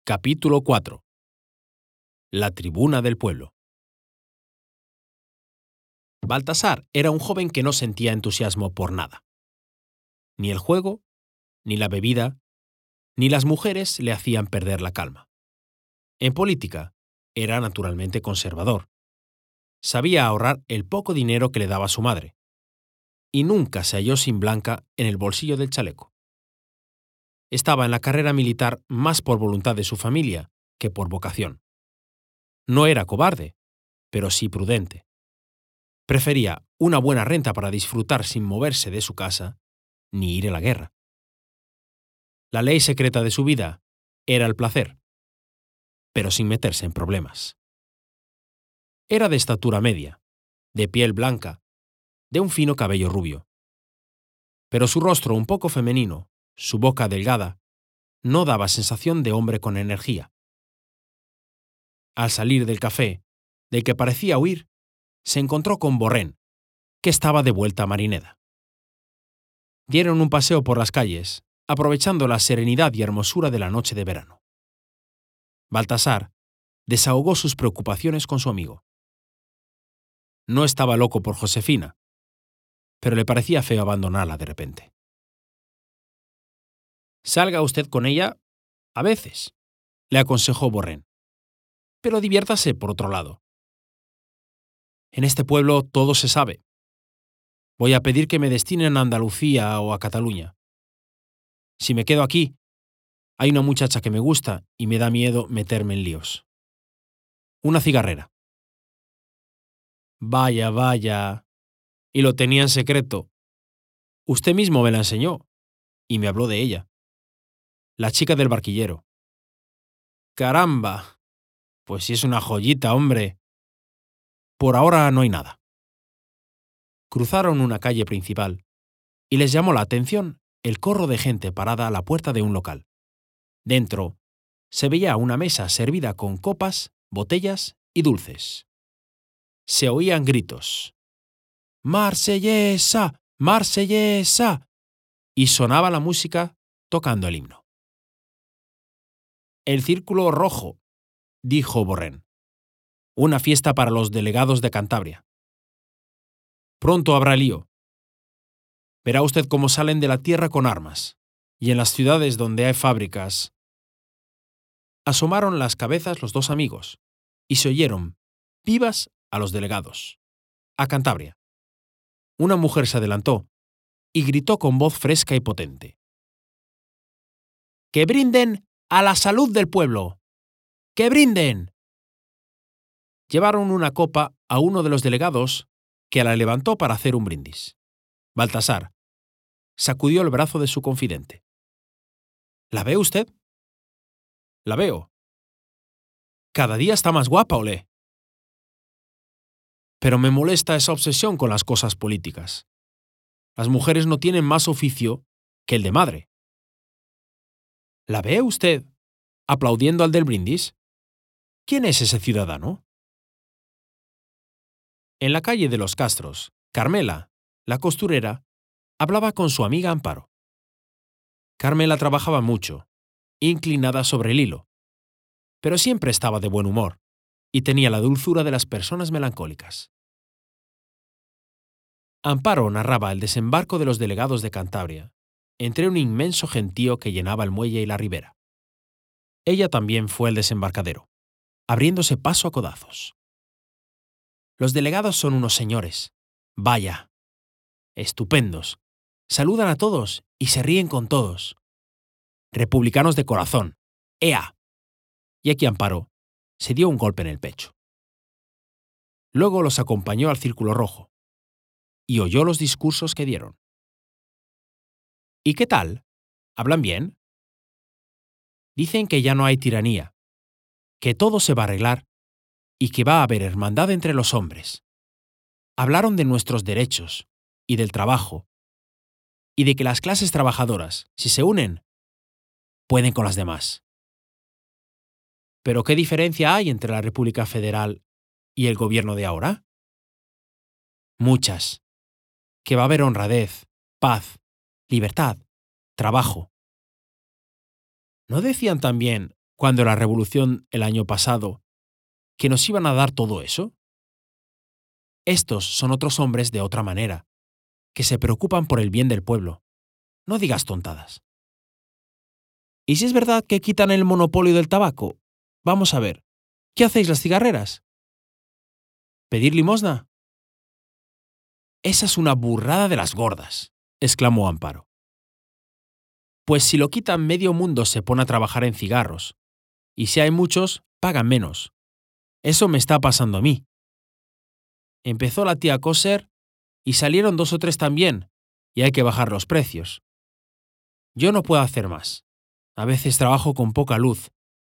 Capítulo 4. La tribuna del pueblo. Baltasar era un joven que no sentía entusiasmo por nada. Ni el juego, ni la bebida, ni las mujeres le hacían perder la calma. En política, era naturalmente conservador. Sabía ahorrar el poco dinero que le daba su madre. Y nunca se halló sin blanca en el bolsillo del chaleco. Estaba en la carrera militar más por voluntad de su familia que por vocación. No era cobarde, pero sí prudente. Prefería una buena renta para disfrutar sin moverse de su casa, ni ir a la guerra. La ley secreta de su vida era el placer, pero sin meterse en problemas. Era de estatura media, de piel blanca, de un fino cabello rubio. Pero su rostro un poco femenino, su boca delgada, no daba sensación de hombre con energía. Al salir del café, del que parecía huir, se encontró con Borrén, que estaba de vuelta a Marineda. Dieron un paseo por las calles, aprovechando la serenidad y hermosura de la noche de verano. Baltasar desahogó sus preocupaciones con su amigo. No estaba loco por Josefina, pero le parecía feo abandonarla de repente. «Salga usted con ella a veces», le aconsejó Borrén, «pero diviértase por otro lado. En este pueblo todo se sabe. Voy a pedir que me destinen a Andalucía o a Cataluña. Si me quedo aquí, hay una muchacha que me gusta y me da miedo meterme en líos. Una cigarrera». «Vaya, vaya. Y lo tenía en secreto. Usted mismo me la enseñó y me habló de ella. La chica del barquillero». «Caramba. Pues sí es una joyita, hombre. Por ahora no hay nada». Cruzaron una calle principal y les llamó la atención el corro de gente parada a la puerta de un local. Dentro se veía una mesa servida con copas, botellas y dulces. Se oían gritos: «¡Marsellesa! ¡Marsellesa!» y sonaba la música tocando el himno. «El Círculo Rojo», dijo Borrén. «Una fiesta para los delegados de Cantabria. Pronto habrá lío. Verá usted cómo salen de la tierra con armas, y en las ciudades donde hay fábricas». Asomaron las cabezas los dos amigos, y se oyeron vivas a los delegados. «A Cantabria». Una mujer se adelantó y gritó con voz fresca y potente: «¡Que brinden a la salud del pueblo! ¡Que brinden!». Llevaron una copa a uno de los delegados, que la levantó para hacer un brindis. Baltasar sacudió el brazo de su confidente. «¿La ve usted?». «La veo. Cada día está más guapa, olé. Pero me molesta esa obsesión con las cosas políticas. Las mujeres no tienen más oficio que el de madre». «¿La ve usted aplaudiendo al del brindis? ¿Quién es ese ciudadano?». En la calle de los Castros, Carmela, la costurera, hablaba con su amiga Amparo. Carmela trabajaba mucho, inclinada sobre el hilo, pero siempre estaba de buen humor y tenía la dulzura de las personas melancólicas. Amparo narraba el desembarco de los delegados de Cantabria entre un inmenso gentío que llenaba el muelle y la ribera. Ella también fue el desembarcadero, abriéndose paso a codazos. «Los delegados son unos señores. Vaya. Estupendos. Saludan a todos y se ríen con todos. Republicanos de corazón. ¡Ea!». Y aquí Amparo se dio un golpe en el pecho. Luego los acompañó al Círculo Rojo y oyó los discursos que dieron. «¿Y qué tal? ¿Hablan bien?». «Dicen que ya no hay tiranía, que todo se va a arreglar y que va a haber hermandad entre los hombres. Hablaron de nuestros derechos y del trabajo y de que las clases trabajadoras, si se unen, pueden con las demás». «¿Pero qué diferencia hay entre la República Federal y el gobierno de ahora?». «Muchas. Que va a haber honradez, paz, libertad, trabajo». ¿No decían también cuando la revolución el año pasado, que nos iban a dar todo eso? Estos son otros hombres de otra manera, que se preocupan por el bien del pueblo. No digas tontadas. ¿Y si es verdad que quitan el monopolio del tabaco? Vamos a ver, ¿qué hacéis las cigarreras? ¿Pedir limosna? Esa es una burrada de las gordas, exclamó Amparo. Pues si lo quitan, medio mundo se pone a trabajar en cigarros. Y si hay muchos, pagan menos. Eso me está pasando a mí. Empezó la tía a coser y salieron 2 o 3 también, y hay que bajar los precios. Yo no puedo hacer más. A veces trabajo con poca luz.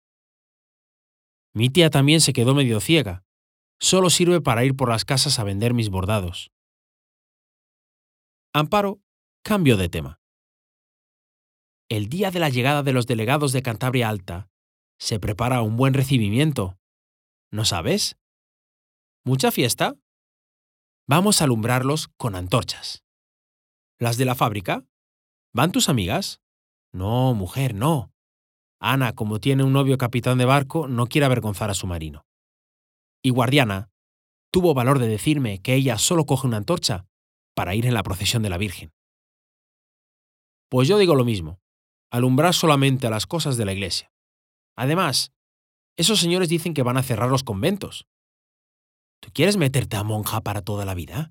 Mi tía también se quedó medio ciega. Solo sirve para ir por las casas a vender mis bordados. Amparo cambió de tema. El día de la llegada de los delegados de Cantabria Alta, se prepara un buen recibimiento. ¿No sabes? ¿Mucha fiesta? Vamos a alumbrarlos con antorchas. ¿Las de la fábrica? ¿Van tus amigas? No, mujer, no. Ana, como tiene un novio capitán de barco, no quiere avergonzar a su marino. Y Guardiana tuvo valor de decirme que ella solo coge una antorcha para ir en la procesión de la Virgen. Pues yo digo lo mismo. Alumbrar solamente a las cosas de la iglesia. Además, esos señores dicen que van a cerrar los conventos. ¿Tú quieres meterte a monja para toda la vida?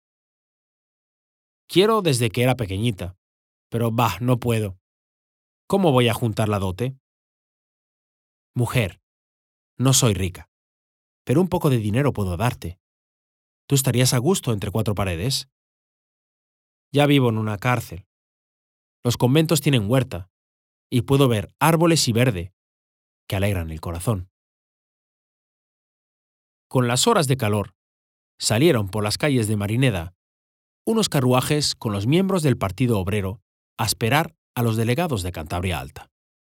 Quiero desde que era pequeñita, pero no puedo. ¿Cómo voy a juntar la dote? Mujer, no soy rica, pero un poco de dinero puedo darte. ¿Tú estarías a gusto entre 4 paredes? Ya vivo en una cárcel. Los conventos tienen huerta, y puedo ver árboles y verde, que alegran el corazón. Con las horas de calor, salieron por las calles de Marineda unos carruajes con los miembros del Partido Obrero a esperar a los delegados de Cantabria Alta.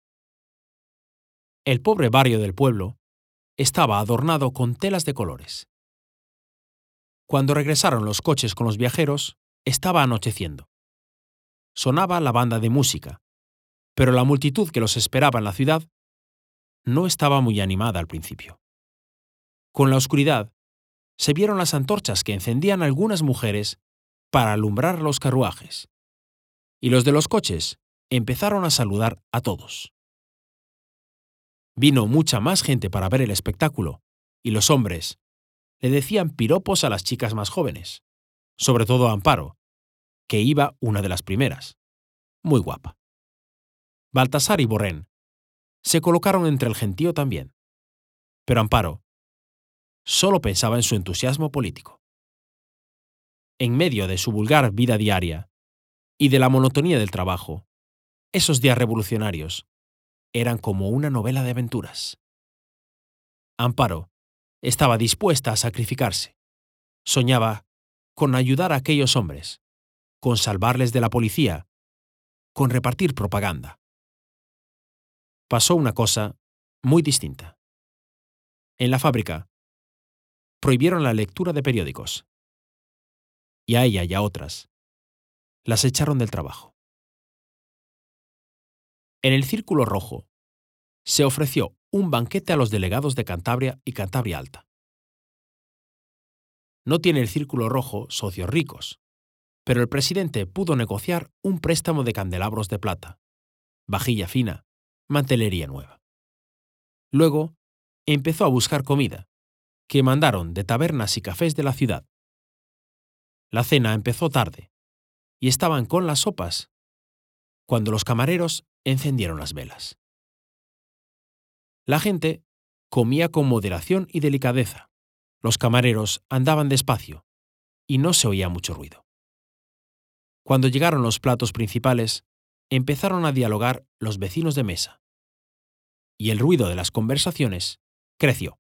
El pobre barrio del pueblo estaba adornado con telas de colores. Cuando regresaron los coches con los viajeros, estaba anocheciendo. Sonaba la banda de música, pero la multitud que los esperaba en la ciudad no estaba muy animada al principio. Con la oscuridad, se vieron las antorchas que encendían algunas mujeres para alumbrar los carruajes, y los de los coches empezaron a saludar a todos. Vino mucha más gente para ver el espectáculo, y los hombres le decían piropos a las chicas más jóvenes, sobre todo a Amparo, que iba una de las primeras, muy guapa. Baltasar y Borrén se colocaron entre el gentío también, pero Amparo solo pensaba en su entusiasmo político. En medio de su vulgar vida diaria y de la monotonía del trabajo, esos días revolucionarios eran como una novela de aventuras. Amparo estaba dispuesta a sacrificarse. Soñaba con ayudar a aquellos hombres, con salvarles de la policía, con repartir propaganda. Pasó una cosa muy distinta. En la fábrica, prohibieron la lectura de periódicos. Y a ella y a otras las echaron del trabajo. En el Círculo Rojo se ofreció un banquete a los delegados de Cantabria y Cantabria Alta. No tiene el Círculo Rojo socios ricos, pero el presidente pudo negociar un préstamo de candelabros de plata, vajilla fina, mantelería nueva. Luego, empezó a buscar comida, que mandaron de tabernas y cafés de la ciudad. La cena empezó tarde, y estaban con las sopas, cuando los camareros encendieron las velas. La gente comía con moderación y delicadeza. Los camareros andaban despacio, y no se oía mucho ruido. Cuando llegaron los platos principales, empezaron a dialogar los vecinos de mesa, y el ruido de las conversaciones creció.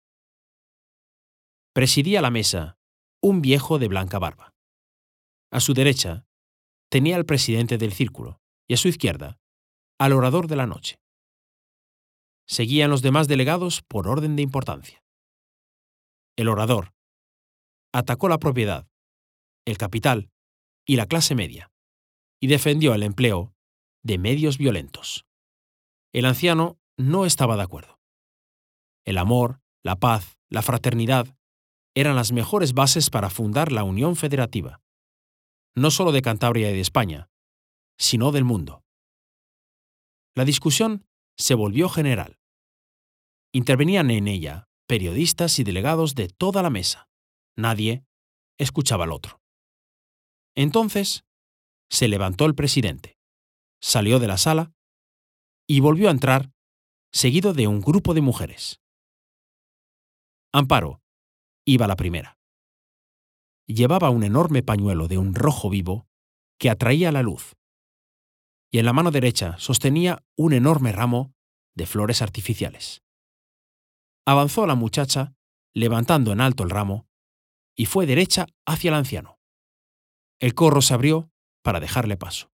Presidía la mesa un viejo de blanca barba. A su derecha tenía al presidente del círculo, y a su izquierda al orador de la noche. Seguían los demás delegados por orden de importancia. El orador atacó la propiedad, el capital y la clase media, y defendió el empleo de medios violentos. El anciano no estaba de acuerdo. El amor, la paz, la fraternidad eran las mejores bases para fundar la Unión Federativa, no solo de Cantabria y de España, sino del mundo. La discusión se volvió general. Intervenían en ella periodistas y delegados de toda la mesa. Nadie escuchaba al otro. Entonces, se levantó el presidente, salió de la sala y volvió a entrar, seguido de un grupo de mujeres. Amparo iba la primera. Llevaba un enorme pañuelo de un rojo vivo que atraía la luz, y en la mano derecha sostenía un enorme ramo de flores artificiales. Avanzó la muchacha, levantando en alto el ramo, y fue derecha hacia el anciano. El corro se abrió para dejarle paso.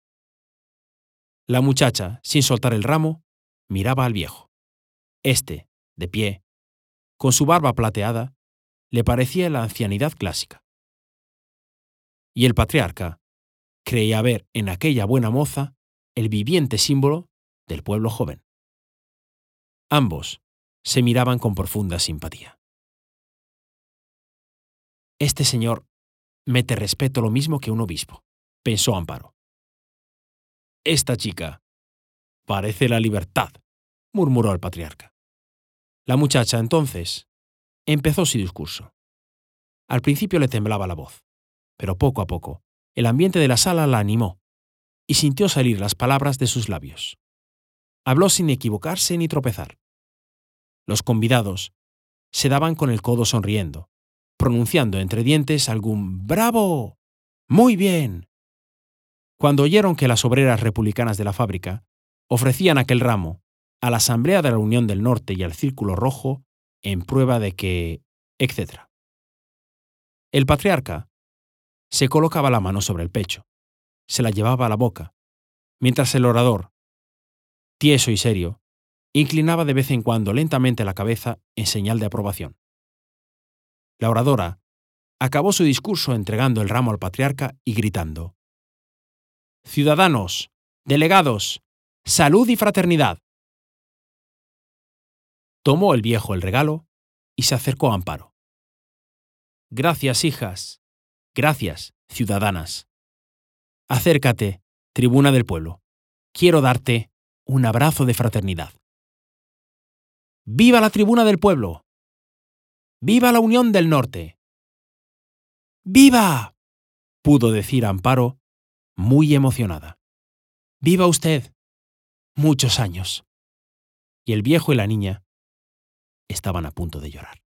La muchacha, sin soltar el ramo, miraba al viejo. Este, de pie, con su barba plateada, le parecía la ancianidad clásica. Y el patriarca creía ver en aquella buena moza el viviente símbolo del pueblo joven. Ambos se miraban con profunda simpatía. Este señor mete respeto lo mismo que un obispo, pensó Amparo. Esta chica parece la libertad, murmuró el patriarca. La muchacha, entonces, empezó su discurso. Al principio le temblaba la voz, pero poco a poco el ambiente de la sala la animó y sintió salir las palabras de sus labios. Habló sin equivocarse ni tropezar. Los convidados se daban con el codo sonriendo, pronunciando entre dientes algún «¡Bravo! ¡Muy bien!». Cuando oyeron que las obreras republicanas de la fábrica ofrecían aquel ramo a la Asamblea de la Unión del Norte y al Círculo Rojo en prueba de que, etc. El patriarca se colocaba la mano sobre el pecho, se la llevaba a la boca, mientras el orador, tieso y serio, inclinaba de vez en cuando lentamente la cabeza en señal de aprobación. La oradora acabó su discurso entregando el ramo al patriarca y gritando: «Ciudadanos, delegados, salud y fraternidad». Tomó el viejo el regalo y se acercó a Amparo. «Gracias, hijas. Gracias, ciudadanas. Acércate, tribuna del pueblo. Quiero darte un abrazo de fraternidad». ¡Viva la tribuna del pueblo! ¡Viva la Unión del Norte! ¡Viva!, pudo decir Amparo, muy emocionada. «¡Viva usted! Muchos años». Y el viejo y la niña estaban a punto de llorar.